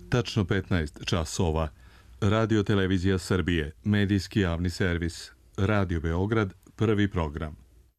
Tačno 15 časova. Radio Televizija Srbije, medijski javni servis. Radio Beograd, prvi program.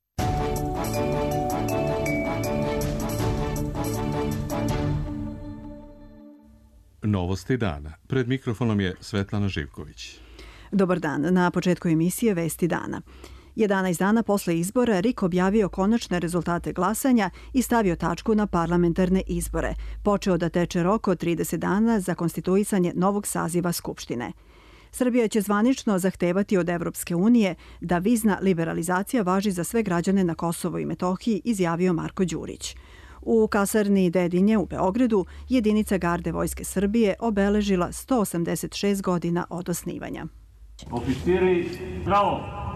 Novosti dana. Pred mikrofonom je Svetlana Živković. Dobar dan. Na početku emisije Vesti dana. 11 dana posle izbora RIK objavio konačne rezultate glasanja i stavio tačku na parlamentarne izbore. Počeo da teče rok od 30 dana za konstituisanje novog saziva Skupštine. Srbija će zvanično zahtevati od Evropske unije da vizna liberalizacija važi za sve građane na Kosovo i Metohiji, izjavio Marko Đurić. U kasarni Dedinje u Beogradu jedinica garde Vojske Srbije obeležila 186 godina od osnivanja. Oficiri, bravo!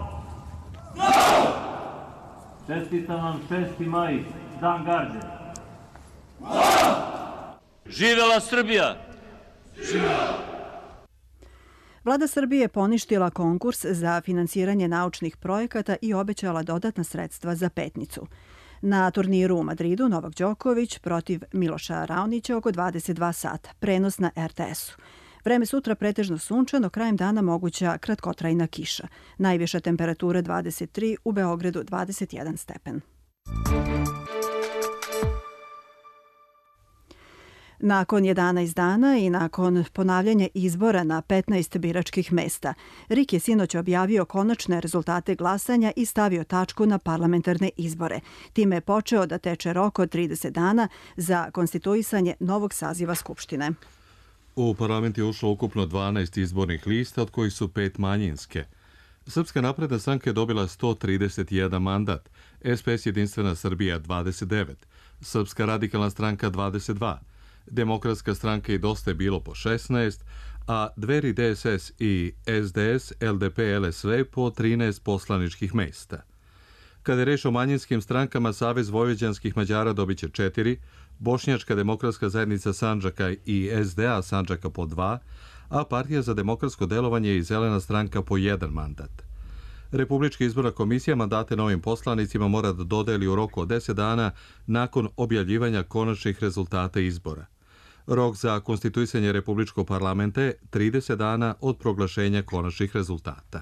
Čestitam vam 6. maj, Dan garde. Živela Srbija! Vlada Srbije je poništila konkurs za finansiranje naučnih projekata i obećala dodatna sredstva za Petnicu. Na turniru u Madridu Novak Đoković protiv Miloša Raonića oko 22 sata, prenos na RTS-u. Vreme sutra pretežno sunčano, krajem dana moguća kratkotrajna kiša. Najviša temperatura 23, u Beogradu 21 stepen. Nakon 11 dana i nakon ponavljanja izbora na 15 biračkih mesta, RIK je sinoć objavio konačne rezultate glasanja i stavio tačku na parlamentarne izbore. Time je počeo da teče rok od 30 dana za konstituisanje novog saziva Skupštine. U parlament je ušlo ukupno 12 izbornih lista, od kojih su 5 manjinske. Srpska napredna stranka je dobila 131 mandat, SPS Jedinstvena Srbija 29, Srpska radikalna stranka 22, Demokratska stranka i Dosta je bilo po 16, a Dveri DSS i SDS, LDP, LSV po 13 poslaničkih mesta. Kada je reč o manjinskim strankama, Savez vojvođanskih Mađara dobit će 4, Bošnjačka demokratska zajednica Sandžaka i SDA Sandžaka po 2, a Partija za demokratsko delovanje i Zelena stranka po 1 mandat. Republička izborna komisija mandate novim poslanicima mora da dodeli u roku od 10 dana nakon objavljivanja konačnih rezultata izbora. Rok za konstituisanje Republičkog parlamenta je 30 dana od proglašenja konačnih rezultata.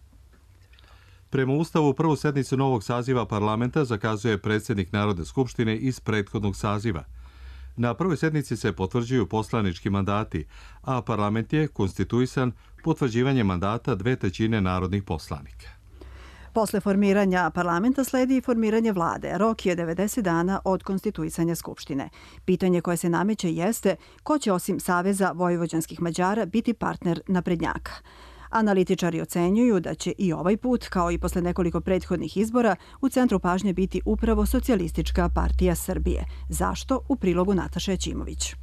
Prema Ustavu, prvu sednicu novog saziva parlamenta zakazuje predsjednik Narodne skupštine iz prethodnog saziva. Na prvoj sednici se potvrđuju poslanički mandati, a parlament je konstituisan potvrđivanjem mandata 2/3 narodnih poslanika. Posle formiranja parlamenta sledi i formiranje vlade. Rok je 90 dana od konstituisanja Skupštine. Pitanje koje se nameće jeste ko će osim Saveza vojvođanskih Mađara biti partner naprednjaka. Analitičari ocenjuju da će i ovaj put, kao i posle nekoliko prethodnih izbora, u centru pažnje biti upravo Socijalistička partija Srbije. Zašto? U prilogu Nataše Ćimović.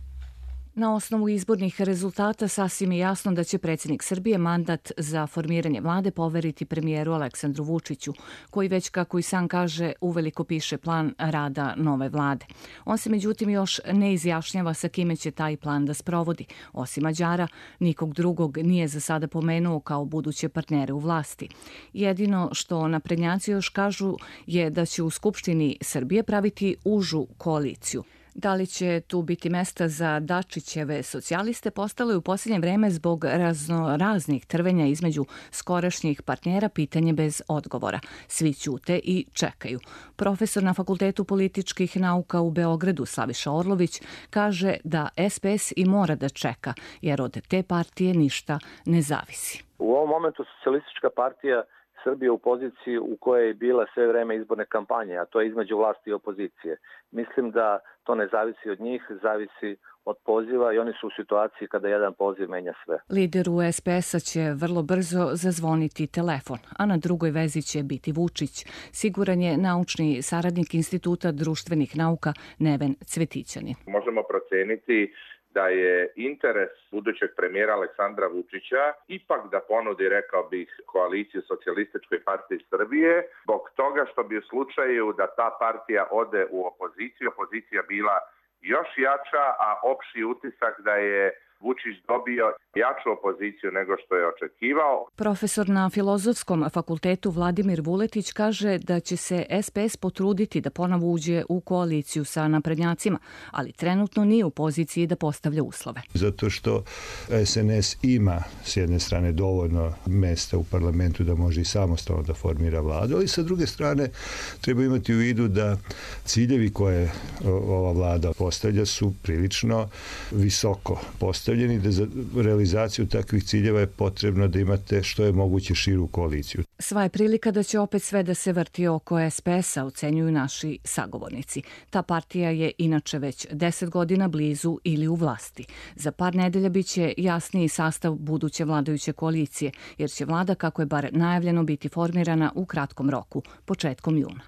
Na osnovu izbornih rezultata sasvim je jasno da će predsjednik Srbije mandat za formiranje vlade poveriti premijeru Aleksandru Vučiću, koji već, kako i sam kaže, uveliko piše plan rada nove vlade. On se međutim još ne izjašnjava sa kime će taj plan da sprovodi. Osim Mađara, nikog drugog nije za sada pomenuo kao buduće partnere u vlasti. Jedino što naprednjaci još kažu je da će u Skupštini Srbije praviti užu koaliciju. Da li će tu biti mesta za Dačićeve socijaliste postalo je u posljednje vreme zbog raznih trvenja između skorašnjih partnera pitanje bez odgovora. Svi ćute i čekaju. Profesor na Fakultetu političkih nauka u Beogradu Slaviša Orlović kaže da SPS i mora da čeka, jer od te partije ništa ne zavisi. U ovom momentu Socijalistička partija Srbija u poziciji u kojoj je bila sve vreme izborne kampanje, a to je između vlasti i opozicije. Mislim da to ne zavisi od njih, zavisi od poziva i oni su u situaciji kada jedan poziv menja sve. Lideru SPS-a će vrlo brzo zazvoniti telefon, a na drugoj vezi će biti Vučić. Siguran je naučni saradnik Instituta društvenih nauka Neven Cvetićanin. Možemo proceniti da je interes budućeg premijera Aleksandra Vučića ipak da ponudi, rekao bih, koaliciju Socijalističkoj partiji Srbije, zbog toga što bi u slučaju da ta partija ode u opoziciju, opozicija bila još jača, a opšti utisak da je Vučić dobio jaču opoziciju nego što je očekivao. Profesor na Filozofskom fakultetu Vladimir Vuletić kaže da će se SPS potruditi da ponovo uđe u koaliciju sa naprednjacima, ali trenutno nije u poziciji da postavlja uslove. Zato što SNS ima s jedne strane dovoljno mesta u parlamentu da može i samostalno da formira vladu, ali sa druge strane treba imati u vidu da ciljevi koje ova vlada postavlja su prilično visoko postavljeni, da za realizaciju takvih ciljeva je potrebno da imate što je moguće širu koaliciju. Sva je prilika da će opet sve da se vrti oko SPS-a, ocenjuju naši sagovornici. Ta partija je inače već 10 godina blizu ili u vlasti. Za par nedelja biće jasniji sastav buduće vladajuće koalicije, jer će vlada, kako je bar najavljeno, biti formirana u kratkom roku, početkom juna.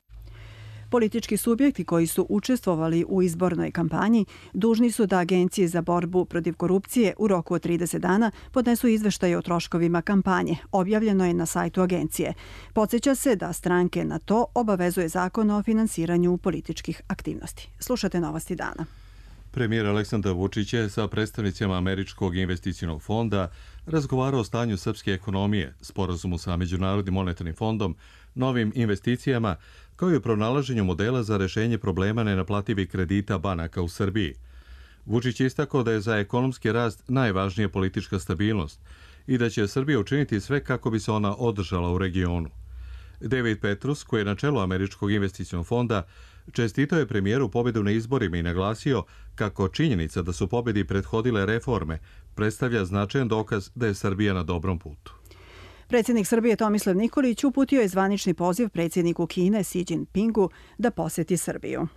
Politički subjekti koji su učestvovali u izbornoj kampanji dužni su da Agencije za borbu protiv korupcije u roku od 30 dana podnesu izveštaje o troškovima kampanje. Objavljeno je na sajtu agencije. Podsjeća se da stranke na to obavezuje Zakon o finansiranju političkih aktivnosti. Slušate Novosti dana. Premijer Aleksandar Vučić je sa predstavnicima Američkog investicionog fonda razgovarao o stanju srpske ekonomije, sporazumu sa Međunarodnim monetarnim fondom, novim investicijama, kao i o pronalaženju modela za rešenje problema nenaplativih kredita banaka u Srbiji. Vučić je istakao da je za ekonomski rast najvažnija politička stabilnost i da će Srbija učiniti sve kako bi se ona održala u regionu. David Petrus, koji je na čelu Američkog investicionog fonda, čestitao je premijeru pobedu na izborima i naglasio kako činjenica da su pobedi prethodile reforme predstavlja značajan dokaz da je Srbija na dobrom putu. Predsjednik Srbije Tomislav Nikolić uputio je zvanični poziv predsjedniku Kine Xi Jinpingu da poseti Srbiju.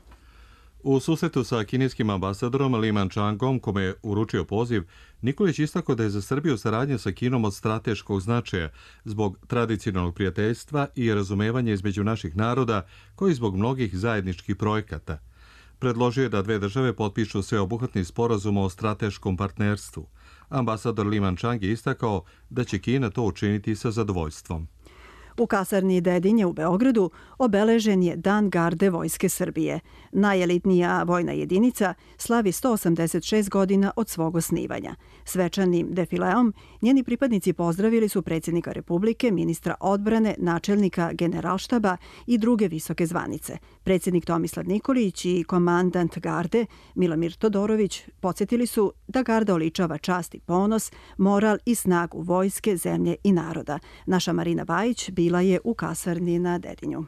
U susretu sa kineskim ambasadorom Li Manchangom, kome je uručio poziv, Nikolić istakao da je za Srbiju saradnja sa Kinom od strateškog značaja zbog tradicionalnog prijateljstva i razumevanja između naših naroda, koji zbog mnogih zajedničkih projekata. Predložio je da dve države potpišu sveobuhvatni sporazum o strateškom partnerstvu. Ambasador Li Manchang je istakao da će Kina to učiniti sa zadovoljstvom. U kasarni Dedinje u Beogradu obeležen je Dan garde Vojske Srbije. Najelitnija vojna jedinica slavi 186 godina od svog osnivanja. Svečanim defileom njeni pripadnici pozdravili su predsjednika Republike, ministra odbrane, načelnika Generalštaba i druge visoke zvanice. Predsjednik Tomislav Nikolić i komandant garde Milomir Todorović podsjetili su da garda oličava čast i ponos, moral i snagu vojske, zemlje i naroda. Naša Marina Bajić bila je u kasarni na Dedinju.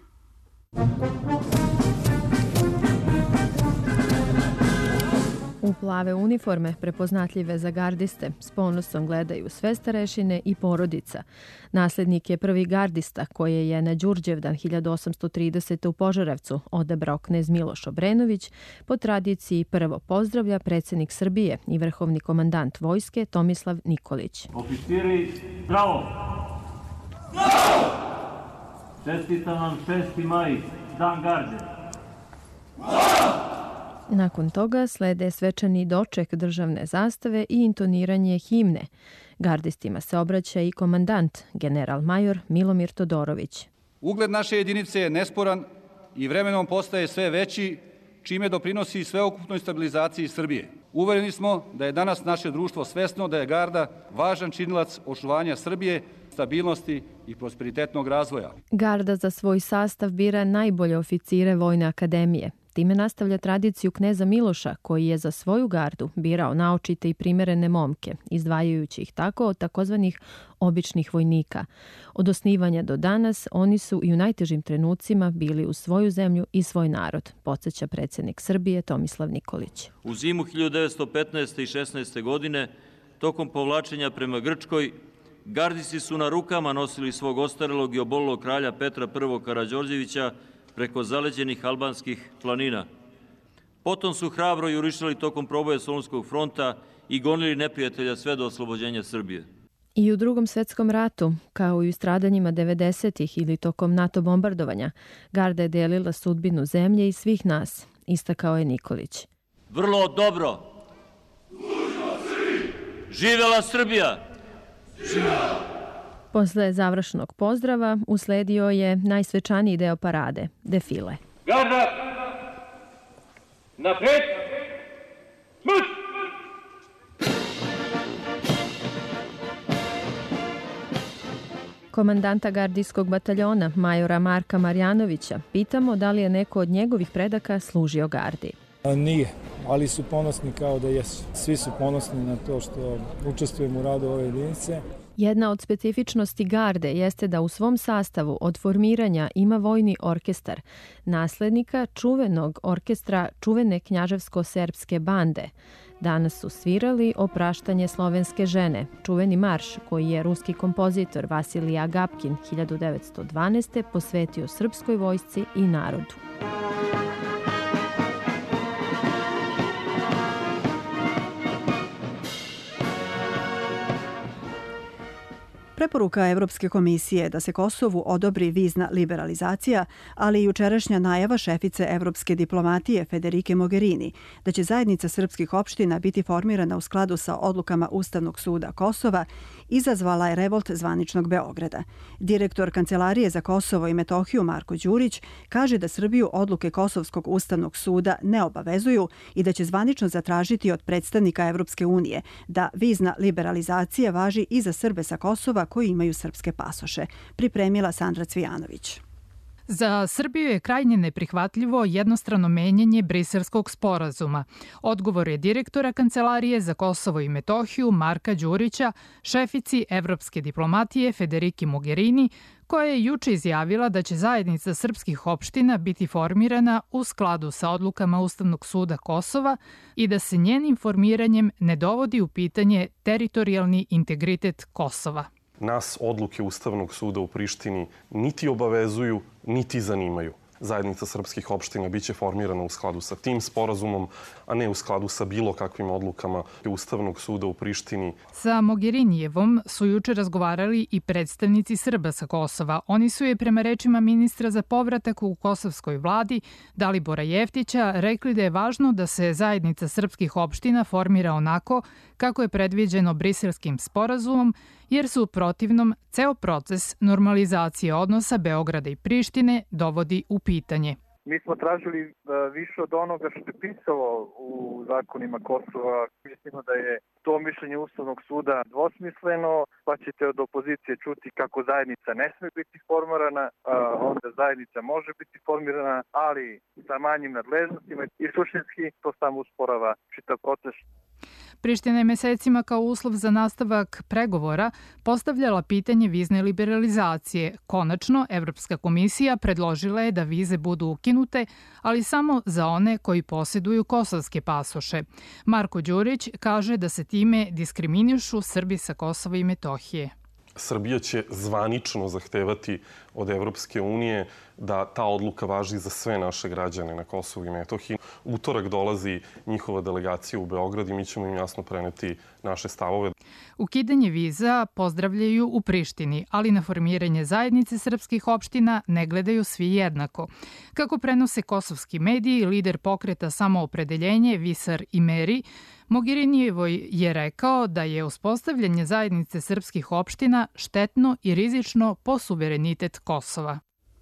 U plave uniforme, prepoznatljive za gardiste, s ponosom gledaju sve starešine i porodica. Nasljednik je prvi gardista koje je na Đurđevdan 1830. u Požarevcu odabrao knez Miloš Obrenović. Po tradiciji prvo pozdravlja predsjednik Srbije i vrhovni komandant vojske Tomislav Nikolić. Oficiri, zdravo! Zdravo! Čestitam vam 6. maj, Dan garde. Nakon toga slede svečani doček državne zastave i intoniranje himne. Gardistima se obraća i komandant, general major Milomir Todorović. Ugled naše jedinice je nesporan i vremenom postaje sve veći, čime doprinosi sveukupnoj stabilizaciji Srbije. Uvereni smo da je danas naše društvo svesno da je garda važan činilac očuvanja Srbije, stabilnosti i prosperitetnog razvoja. Garda za svoj sastav bira najbolje oficire Vojne akademije. Time nastavlja tradiciju kneza Miloša, koji je za svoju gardu birao naočite i primerene momke, izdvajajući ih tako od takozvanih običnih vojnika. Od osnivanja do danas oni su i u najtežim trenucima bili uz svoju zemlju i svoj narod, podsjeća predsjednik Srbije Tomislav Nikolić. U zimu 1915. i 16. godine, tokom povlačenja prema Grčkoj, gardisti su na rukama nosili svog ostarelog i obolelog kralja Petra I. Karađorđevića preko zaleđenih albanskih planina. Potom su hrabro jurišali tokom proboja Solunskog fronta i gonili neprijatelja sve do oslobođenja Srbije. I u Drugom svjetskom ratu, kao i u stradanjima 90-ih ili tokom NATO bombardovanja, garda je delila sudbinu zemlje i svih nas, istakao je Nikolić. Vrlo dobro! Živela Srbija! Živela! Posle završnog pozdrava usledio je najsvečaniji deo parade, defile. Garda! Napred! Smuć! Komandanta gardijskog bataljona, majora Marka Marjanovića, pitamo da li je neko od njegovih predaka služio gardi. Nije, ali su ponosni kao da jesu. Svi su ponosni na to što učestvujemo u radu ove jedinice. Jedna od specifičnosti garde jeste da u svom sastavu od formiranja ima vojni orkestar, naslednika čuvenog orkestra čuvene knjaževsko-serbske bande. Danas su svirali Opraštanje slovenske žene, čuveni marš koji je ruski kompozitor Vasilij Agapkin 1912. posvetio srpskoj vojsci i narodu. Preporuka Evropske komisije da se Kosovu odobri vizna liberalizacija, ali i jučerašnja najava šefice evropske diplomatije Federike Mogherini da će zajednica srpskih opština biti formirana u skladu sa odlukama Ustavnog suda Kosova, izazvala je revolt zvaničnog Beograda. Direktor Kancelarije za Kosovo i Metohiju Marko Đurić kaže da Srbiju odluke Kosovskog ustavnog suda ne obavezuju i da će zvanično zatražiti od predstavnika Evropske unije da vizna liberalizacija važi i za Srbe sa Kosova koji imaju srpske pasoše. Pripremila Sandra Cvijanović. Za Srbiju je krajnje neprihvatljivo jednostrano menjanje Briselskog sporazuma. Odgovor je direktora Kancelarije za Kosovo i Metohiju Marka Đurića, šefici evropske diplomatije Federiki Mogherini, koja je juče izjavila da će zajednica srpskih opština biti formirana u skladu sa odlukama Ustavnog suda Kosova i da se njenim formiranjem ne dovodi u pitanje teritorijalni integritet Kosova. Nas odluke Ustavnog suda u Prištini niti obavezuju, niti zanimaju. Zajednica srpskih opština biće formirana u skladu sa tim sporazumom, a ne u skladu sa bilo kakvim odlukama Ustavnog suda u Prištini. Sa Mogherinijevom su juče razgovarali i predstavnici Srba sa Kosova. Oni su je prema rečima ministra za povratak u kosovskoj vladi Dalibora Jeftića rekli da je važno da se zajednica srpskih opština formira onako kako je predviđeno Briselskim sporazumom, jer su u protivnom ceo proces normalizacije odnosa Beograda i Prištine dovodi u pitanje. Mi smo tražili više od onoga što je pisalo u zakonima Kosova. Mislimo da je to mišljenje Ustavnog suda dvosmisleno, pa ćete od opozicije čuti kako zajednica ne sme biti formirana, onda zajednica može biti formirana, ali sa manjim nadležnostima i suštinski to samo usporava čitav proces. Priština je mesecima kao uslov za nastavak pregovora postavljala pitanje vizne liberalizacije. Konačno, Evropska komisija predložila je da vize budu ukinute, ali samo za one koji posjeduju kosovske pasoše. Marko Đurić kaže da se time diskriminišu Srbi sa Kosova i Metohije. Srbija će zvanično zahtevati od Evropske unije da ta odluka važi za sve naše građane na Kosovu i Metohiji. Utorak dolazi njihova delegacija u Beograd i mi ćemo im jasno preneti naše stavove. Ukidanje viza pozdravljaju u Prištini, ali na formiranje zajednice srpskih opština ne gledaju svi jednako. Kako prenose kosovski mediji, lider pokreta Samoopredeljenje Visar Imeri Mogherinijevoj je rekao da je uspostavljanje zajednice srpskih opština štetno i rizično po suverenitet Kosova.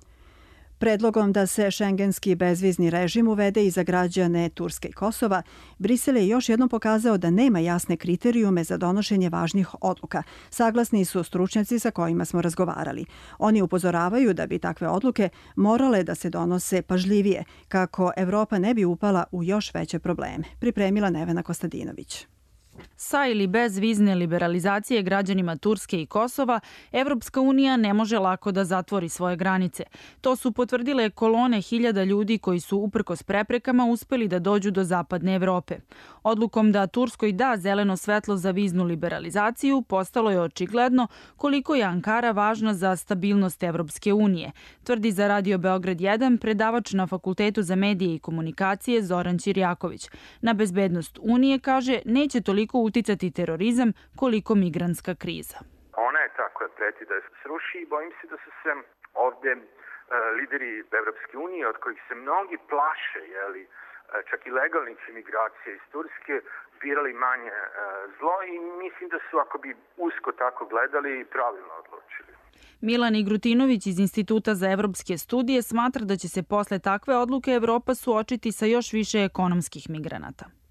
Predlogom da se šengenski bezvizni režim uvede i za građane Turske i Kosova, Brisel je još jednom pokazao da nema jasne kriterijume za donošenje važnih odluka. Saglasni su stručnjaci sa kojima smo razgovarali. Oni upozoravaju da bi takve odluke morale da se donose pažljivije, kako Evropa ne bi upala u još veće probleme. Pripremila Nevena Kostadinović. Sa ili bez vizne liberalizacije građanima Turske i Kosova, Evropska unija ne može lako da zatvori svoje granice. To su potvrdile kolone hiljada ljudi koji su uprkos preprekama uspeli da dođu do zapadne Evrope. Odlukom da Turskoj da zeleno svetlo za viznu liberalizaciju postalo je očigledno koliko je Ankara važna za stabilnost Evropske unije, tvrdi za Radio Beograd 1 predavač na Fakultetu za medije i komunikacije Zoran Ćirjaković. Na bezbednost Unije, kaže, neće toliko uticati terorizam koliko migrantska kriza. Ona je ta koja preti da se sruši i bojim se da su se ovde lideri Evropske unije, od kojih se mnogi plaše, čak i legalnih imigracija iz Turske, birali manje zlo i mislim da su, ako bi usko tako gledali, pravilno odlučili. Milan Igrutinović iz Instituta za evropske studije smatra da će se posle takve odluke Evropa suočiti sa još više ekonomskih migranata.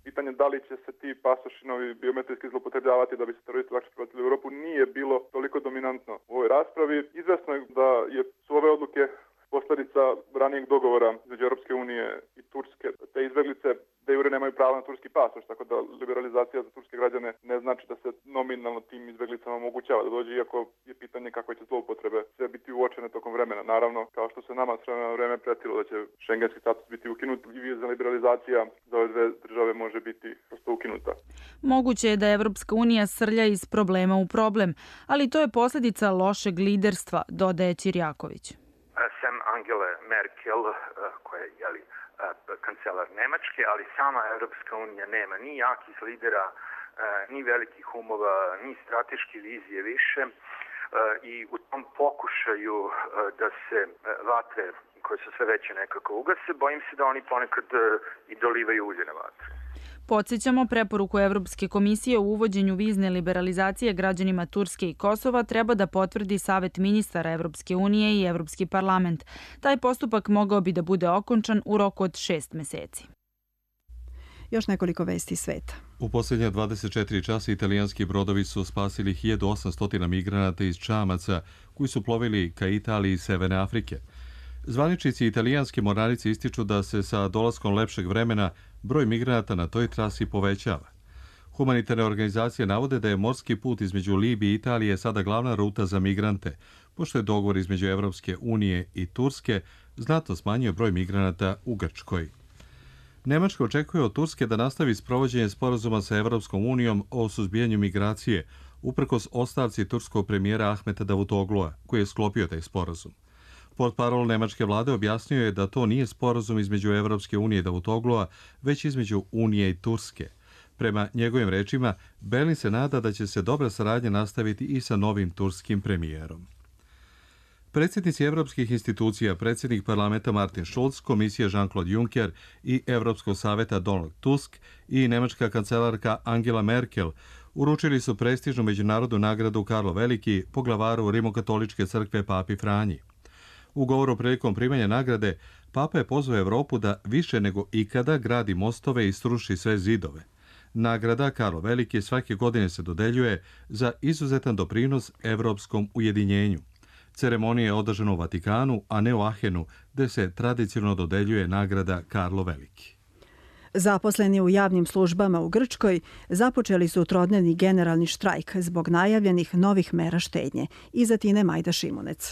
pitanje da li će se ti pasoši novi biometrijski zloupotrebljavati da bi se teroristi lakše prebacili u Europu nije bilo toliko dominantno u ovoj raspravi. Izvesno je da su ove odluke posledica ranijeg dogovora između Europske unije i Turske. Te izbeglice de jure nemaju pravo na turski pasoš, tako da liberalizacija za turske građane ne znači da se nominalno tim izbeglicama omogućava da dođe, iako je pitanje kako će zloupotrebe sve biti uočene tokom vremena. Naravno, kao što se nama s vremena na vreme pretilo da će šengenski status biti ukinut i vizna liberalizacija za ove dve države može biti prosto ukinuta. Moguće je da Evropska unija srlja iz problema u problem, ali to je posljedica lošeg liderstva, dodaje Ćirjaković. Sem Angele Merkel, koja je kancelar Nemačke, ali sama Evropska unija nema ni jakih lidera, ni velikih umova, ni strateške vizije više. I u tom pokušaju da se vatre koje su sve veće nekako ugase, bojim se da oni ponekad i dolivaju ulje na vatru. Podsjećamo, preporuku Evropske komisije o uvođenju vizne liberalizacije građanima Turske i Kosova treba da potvrdi Savet ministara Evropske unije i Evropski parlament. Taj postupak mogao bi da bude okončan u roku od 6 meseci. Još nekoliko vesti sveta. U posljednja 24 časa italijanski brodovi su spasili 1800 migranata iz čamaca koji su plovili ka Italiji i Severne Afrike. Zvaničnici italijanske mornarice ističu da se sa dolaskom lepšeg vremena broj migranata na toj trasi povećava. Humanitarne organizacije navode da je morski put između Libije i Italije sada glavna ruta za migrante, pošto je dogovor između Evropske unije i Turske znatno smanjio broj migranata u Grčkoj. Nemačka očekuje od Turske da nastavi sprovođenje sporazuma sa Evropskom unijom o suzbijanju migracije, uprkos ostavci turskog premijera Ahmeta Davutoglua, koji je sklopio taj sporazum. Portparol nemačke vlade objasnio je da to nije sporazum između Evropske unije i Davutoglua, već između Unije i Turske. Prema njegovim rečima, Berlin se nada da će se dobra saradnja nastaviti i sa novim turskim premijerom. Predsjednici evropskih institucija, predsjednik parlamenta Martin Schulz, komisija Jean-Claude Juncker i Evropskog saveta Donald Tusk i nemačka kancelarka Angela Merkel uručili su prestižnu međunarodnu nagradu Karlo Veliki poglavaru Rimokatoličke crkve Papi Franji. U govoru prilikom primanja nagrade, Papa je pozvao Evropu da više nego ikada gradi mostove i sruši sve zidove. Nagrada Karlo Veliki svake godine se dodeljuje za izuzetan doprinos evropskom ujedinjenju. Ceremonija je održana u Vatikanu, a ne u Ahenu, gde se tradicionalno dodeljuje nagrada Karlo Veliki. Zaposleni u javnim službama u Grčkoj započeli su trodnevni generalni štrajk zbog najavljenih novih mera štednje. Iza Tine Majda Šimunec.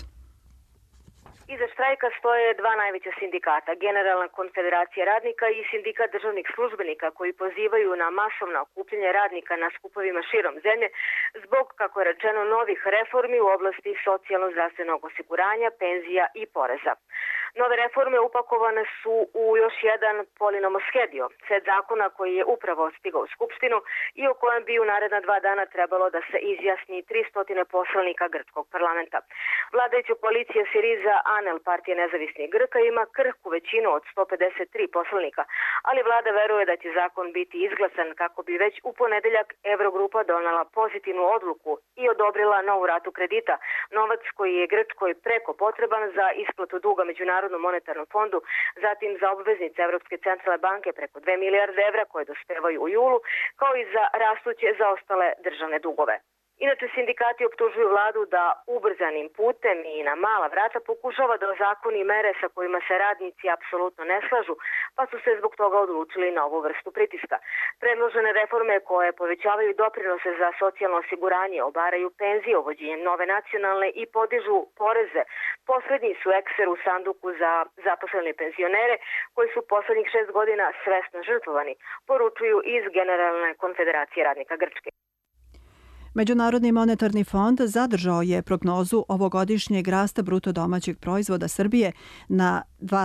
Iza štrajka stoje dva najveća sindikata, Generalna konfederacija radnika i Sindikat državnih službenika, koji pozivaju na masovno okupljanje radnika na skupovima širom zemlje zbog, kako je rečeno, novih reformi u oblasti socijalno-zdravstvenog osiguranja, penzija i poreza. Nove reforme upakovane su u još jedan polinomoshedio, set zakona koji je upravo stigao u Skupštinu i o kojem bi u naredna 2 dana trebalo da se izjasni 300 poslanika grčkog parlamenta. Vladajuća koalicija Siriza Anel, partija nezavisnih Grka, ima krhku većinu od 153 poslanika, ali vlada veruje da će zakon biti izglasan kako bi već u ponedeljak Evrogrupa donela pozitivnu odluku i odobrila novu ratu kredita, novac koji je Grčkoj preko potreban za isplatu duga Međunarodnom monetarnom fondu, zatim za obveznice Evropske centralne banke preko 2 milijarde evra koje dospevaju u julu, kao i za rastuće zaostale državne dugove. Inače, sindikati optužuju vladu da ubrzanim putem i na mala vrata pokušava da ozakoni mere sa kojima se radnici apsolutno ne slažu, pa su se zbog toga odlučili na ovu vrstu pritiska. Predložene reforme koje povećavaju doprinose za socijalno osiguranje, obaraju penzije uvođenjem nove nacionalne i podižu poreze, poslednji su ekser u sanduku za zaposlene penzionere koji su poslednjih 6 godina svesno žrtvovani, poručuju iz Generalne konfederacije radnika Grčke. Međunarodni monetarni fond zadržao je prognozu ovogodišnjeg rasta bruto domaćeg proizvoda Srbije na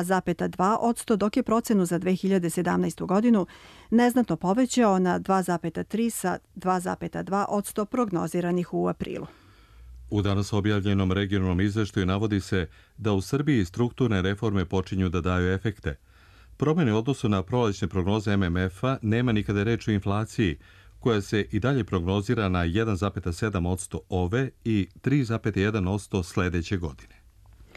2,2%, dok je procenu za 2017. godinu neznatno povećao na 2,3% sa 2,2% prognoziranih u aprilu. U danas objavljenom regionalnom izveštaju navodi se da u Srbiji strukturne reforme počinju da daju efekte. Promjene u odnosu na prolećne prognoze MMF-a nema nikada reč o inflaciji, koja se i dalje prognozira na 1,7% ove i 3,1% sledeće godine.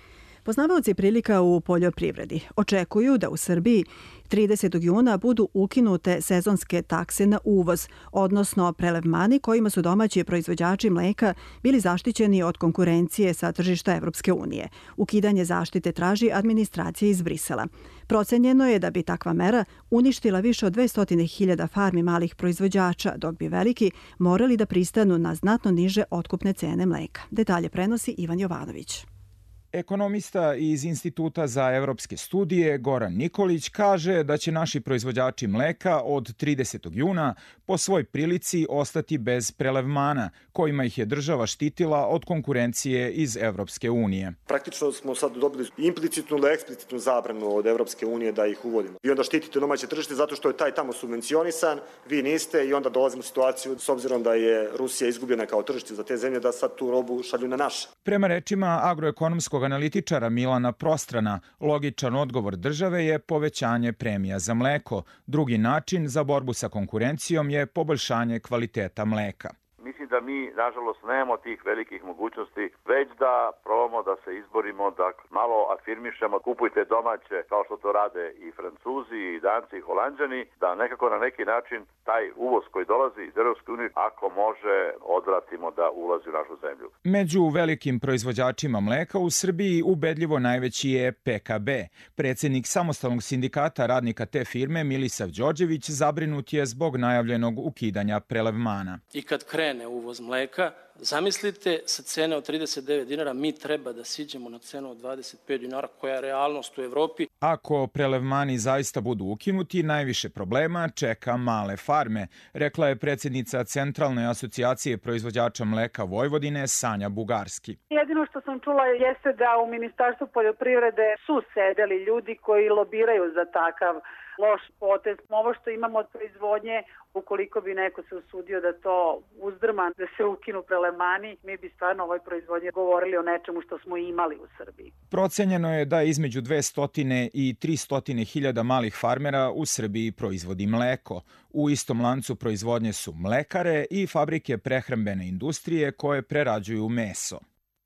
Poznavaoci prilika u poljoprivredi očekuju da u Srbiji 30. juna budu ukinute sezonske takse na uvoz, odnosno prelevmani kojima su domaći proizvođači mleka bili zaštićeni od konkurencije sa tržišta Evropske unije. Ukidanje zaštite traži administracija iz Brisela. Procenjeno je da bi takva mera uništila više od 200.000 farmi malih proizvođača, dok bi veliki morali da pristanu na znatno niže otkupne cene mleka. Detalje prenosi Ivan Jovanović. Ekonomista iz Instituta za evropske studije Goran Nikolić kaže da će naši proizvođači mleka od 30. juna po svoj prilici ostati bez prelevmana, kojima ih je država štitila od konkurencije iz Evropske unije. Praktično smo sad dobili implicitnu ili eksplicitnu zabranu od Evropske unije da ih uvodimo. I onda štitite domaće tržište zato što je taj tamo subvencionisan, vi niste i onda dolazimo u situaciju s obzirom da je Rusija izgubljena kao tržište za te zemlje da sad tu robu šalju na naše. Prema rečima agroekonomskog analitičara Milana Prostrana, logičan odgovor države je povećanje premija za mleko. Drugi način za borbu sa konkurencijom je poboljšanje kvaliteta mleka. Mislim da mi, nažalost, nemamo tih velikih mogućnosti, već da probamo da se izborimo, da malo afirmišemo, kupujte domaće, kao što to rade i Francuzi, i Danci, i Holanđani, da nekako na neki način taj uvoz koji dolazi iz Europske unije, ako može, odvratimo da ulazi u našu zemlju. Među velikim proizvođačima mleka u Srbiji ubedljivo najveći je PKB. Predsjednik samostalnog sindikata radnika te firme, Milisav Đorđević, zabrinut je zbog najavljenog ukidanja prelevmana. I kad krene uvoz mleka, zamislite sa cene od 39 dinara mi treba da siđemo na cenu od 25 dinara koja je realnost u Evropi. Ako prelevmani zaista budu ukinuti, najviše problema čeka male farme, rekla je predsjednica Centralne asocijacije proizvođača mleka Vojvodine Sanja Bugarski. Jedino što sam čula jeste da u Ministarstvu poljoprivrede su sedeli ljudi koji lobiraju za takav loš potez. Ovo što imamo od proizvodnje, ukoliko bi neko se usudio da to uzdrma, da se ukinu prelevmani, mi bi stvarno ovoj proizvodnji govorili o nečemu što smo imali u Srbiji. Procenjeno je da između 200 i 300 hiljada malih farmera u Srbiji proizvodi mleko. U istom lancu proizvodnje su mlekare i fabrike prehrambene industrije koje prerađuju meso.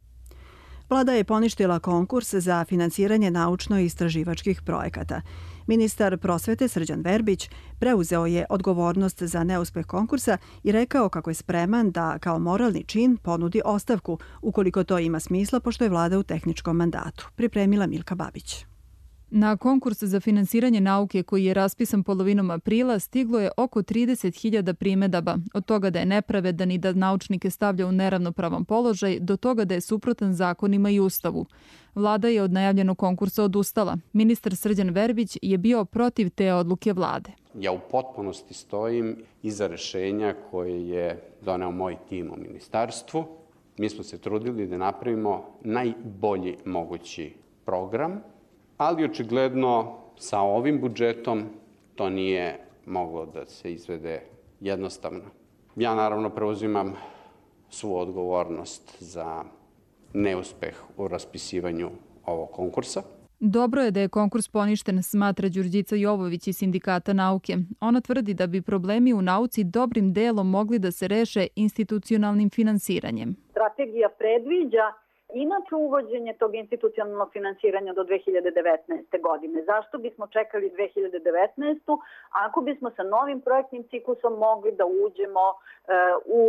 Vlada je poništila konkurs za finansiranje naučno-istraživačkih projekata. Ministar prosvete Srđan Verbić preuzeo je odgovornost za neuspeh konkursa i rekao kako je spreman da kao moralni čin ponudi ostavku, ukoliko to ima smisla pošto je vlada u tehničkom mandatu. Pripremila Milka Babić. Na konkurs za finansiranje nauke koji je raspisan polovinom aprila stiglo je oko 30.000 primedaba, od toga da je nepravedan i da naučnike stavlja u neravnopravan položaj, do toga da je suprotan zakonima i ustavu. Vlada je od najavljenog konkursa odustala. Ministar Srđan Verbić je bio protiv te odluke vlade. Ja u potpunosti stojim iza rešenja koje je doneo moj tim u ministarstvu. Mi smo se trudili da napravimo najbolji mogući program, ali očigledno sa ovim budžetom to nije moglo da se izvede jednostavno. Ja naravno preuzimam svu odgovornost za neuspeh u raspisivanju ovog konkursa. Dobro je da je konkurs poništen, smatra Đurđica Jovović iz Sindikata nauke. Ona tvrdi da bi problemi u nauci dobrim delom mogli da se reše institucionalnim finansiranjem. Strategija predviđa inače uvođenje tog institucionalnog finansiranja do 2019. godine. Zašto bismo čekali 2019. ako bismo sa novim projektnim ciklusom mogli da uđemo u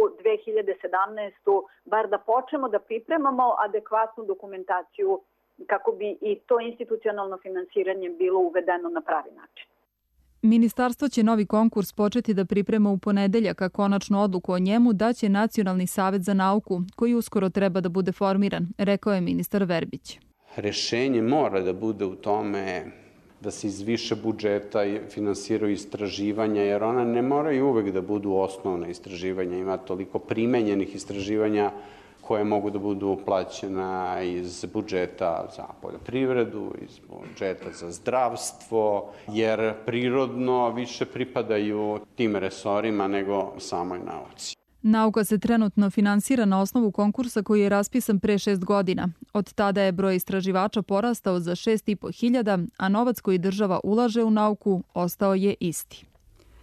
2017. bar da počnemo da pripremamo adekvatnu dokumentaciju kako bi i to institucionalno finansiranje bilo uvedeno na pravi način. Ministarstvo će novi konkurs početi da priprema u ponedeljak, a konačnu odluku o njemu daće Nacionalni savet za nauku, koji uskoro treba da bude formiran, rekao je ministar Verbić. Rešenje mora da bude u tome da se iz više budžeta finansiraju istraživanja, jer ona ne moraju uvek da budu osnovna istraživanja. Ima toliko primenjenih istraživanja koje mogu da budu plaćena iz budžeta za poljoprivredu, iz budžeta za zdravstvo, jer prirodno više pripadaju tim resorima nego samoj nauci. Nauka se trenutno finansira na osnovu konkursa koji je raspisan pre 6 godina. Od tada je broj istraživača porastao za 6.500, a novac koji država ulaže u nauku ostao je isti.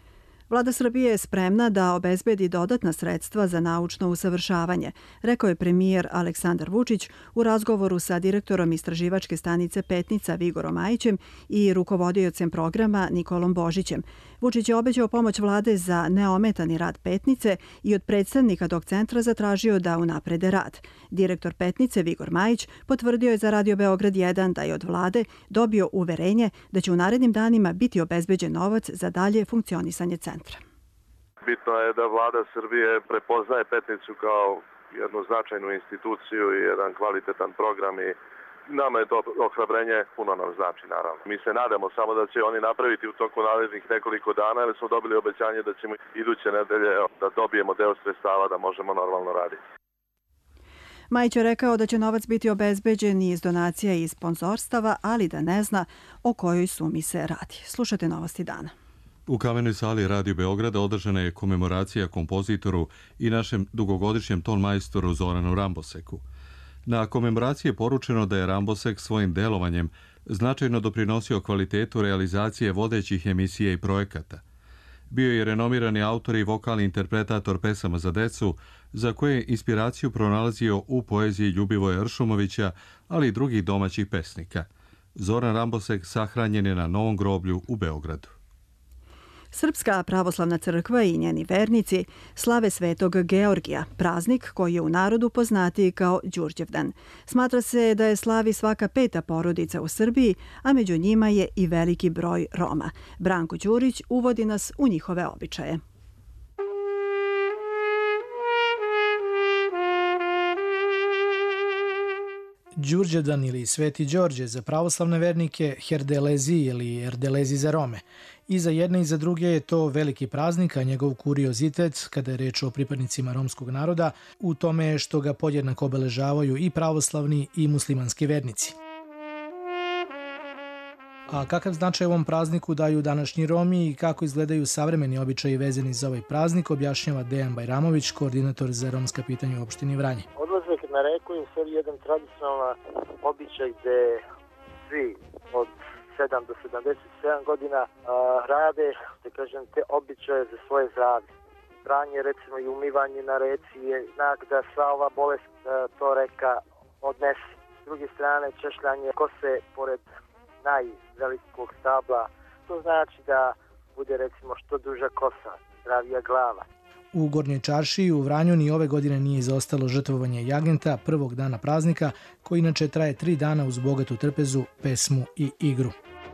Vlada Srbije je spremna da obezbedi dodatna sredstva za naučno usavršavanje, rekao je premijer Aleksandar Vučić u razgovoru sa direktorom istraživačke stanice Petnica Vigorom Majićem i rukovodiocem programa Nikolom Božićem. Vučić je obećao pomoć vlade za neometani rad Petnice i od predstavnika tog centra zatražio da unaprede rad. Direktor Petnice Vigor Majić potvrdio je za Radio Beograd 1 da je od vlade dobio uverenje da će u narednim danima biti obezbeđen novac za dalje funkcionisanje centra. Bitno je da vlada Srbije prepoznaje Petnicu kao jednu značajnu instituciju i jedan kvalitetan program i nama je to ohrabrenje, puno nam znači naravno. Mi se nadamo samo da će oni napraviti u toku narednih nekoliko dana, jer smo dobili obećanje da ćemo iduće nedelje da dobijemo deo sredstava da možemo normalno raditi. Majić je rekao da će novac biti obezbeđen iz donacija i sponzorstava, ali da ne zna o kojoj sumi se radi. Slušajte novosti dana. U Kamenoj sali Radio Beograda održana je komemoracija kompozitoru i našem dugogodišnjem tonmajstoru Zoranu Ramboseku. Na komemoraciji je poručeno da je Rambosek svojim delovanjem značajno doprinosio kvalitetu realizacije vodećih emisija i projekata. Bio je renomirani autor i vokalni interpretator pesama za decu, za koje je inspiraciju pronalazio u poeziji Ljubivoja Ršumovića, ali i drugih domaćih pesnika. Zoran Rambosek sahranjen je na Novom groblju u Beogradu. Srpska pravoslavna crkva i njeni vernici slave Svetog Georgija, praznik koji je u narodu poznatiji kao Đurđevdan. Smatra se da je slavi svaka 5. porodica u Srbiji, a među njima je i veliki broj Roma. Branko Đurić uvodi nas u njihove običaje. Đurđevdan ili Sveti Đorđe za pravoslavne vernike, Herdelezi ili Erdelezi za Rome. I za jedne i za druge je to veliki praznik, a njegov kuriozitet, kada je reč o pripadnicima romskog naroda, u tome je što ga podjednako obeležavaju i pravoslavni i muslimanski vernici. A kakav značaj ovom prazniku daju današnji Romi i kako izgledaju savremeni običaji vezani za ovaj praznik, objašnjava Dejan Bajramović, koordinator za romska pitanja u opštini Vranje. Odlazak na reku je u stvari jedan tradicionalan običaj gde svi od 7 do 77 godina rade, da kažem, te običaje za svoje zdravlje. Pranje, recimo, i umivanje na reci je znak da sva ova bolest to reka odnese. S druge strane, češljanje kose pored najvelikog stabla, to znači da bude, recimo, što duža kosa, zdravija glava. U Gornjoj Čaršiji u Vranju ni ove godine nije izostalo žrtvovanje jagenta prvog dana praznika, koji inače traje 3 dana uz bogatu trpezu, pesmu i igru.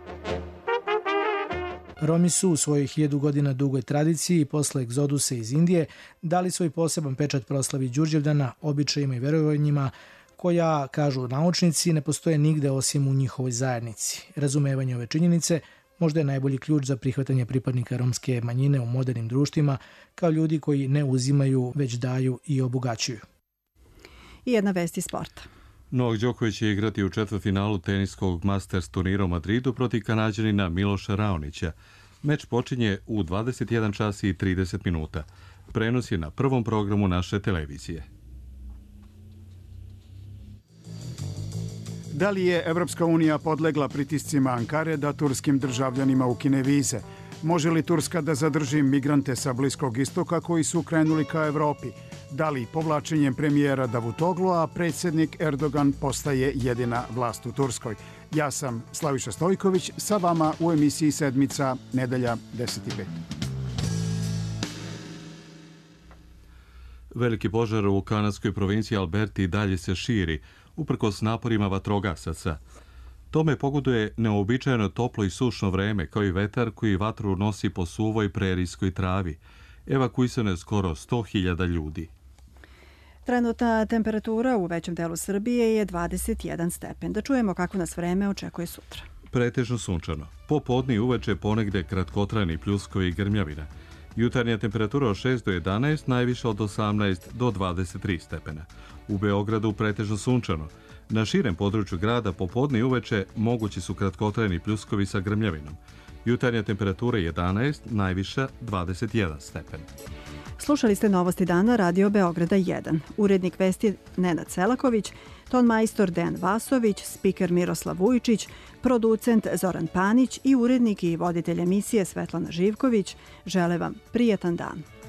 Romi su u svojoj 1000 godina dugoj tradiciji posle egzodusa iz Indije dali svoj poseban pečat proslavi Đurđevdana, običajima i verovanjima koja, kažu naučnici, ne postoje nigde osim u njihovoj zajednici. Razumevanje ove činjenice možda je najbolji ključ za prihvatanje pripadnika romske manjine u modernim društvima kao ljudi koji ne uzimaju, već daju i obogaćuju. I jedna vest iz sporta. Novak Đoković će igrati u četvrtfinalu teniskog Masters turnira u Madridu protiv Kanađanina Miloša Raonića. Meč počinje u 21 čas i 30 minuta. Prenos je na prvom programu naše televizije. Da li je Evropska unija podlegla pritiscima Ankare da turskim državljanima ukine vize? Može li Turska da zadrži migrante sa Bliskog istoka koji su krenuli ka Evropi? Da li povlačenjem premijera Davutoglu, a predsjednik Erdogan postaje jedina vlast u Turskoj? Ja sam Slaviša Stojković, sa vama u emisiji Sedmica, nedelja 10:05. Veliki požar u kanadskoj provinciji Alberti dalje se širi, uprkos naporima vatrogasaca. Tome pogoduje neobičajeno toplo i sušno vreme, kao i vetar koji vatru nosi po suvoj prerijskoj travi. Evakuisano je skoro 100.000 ljudi. Trenutna temperatura u većem delu Srbije je 21 stepen. Da čujemo kako nas vreme očekuje sutra. Pretežno sunčano. Popodne i uveče ponegde kratkotrajni pljuskovi i grmljavina. Jutarnja temperatura od 6 do 11, najviša od 18 do 23 stepena. U Beogradu pretežno sunčano. Na širem području grada popodne i uveče mogući su kratkotrajni pljuskovi sa grmljavinom. Jutarnja temperatura 11, najviša 21 stepen. Slušali ste Novosti dana Radio Beograda 1. Urednik vesti Nenad Selaković, ton majstor Dejan Vasović, spiker Miroslav Vujčić, producent Zoran Panić i urednik i voditelj emisije Svetlana Živković žele vam prijatan dan.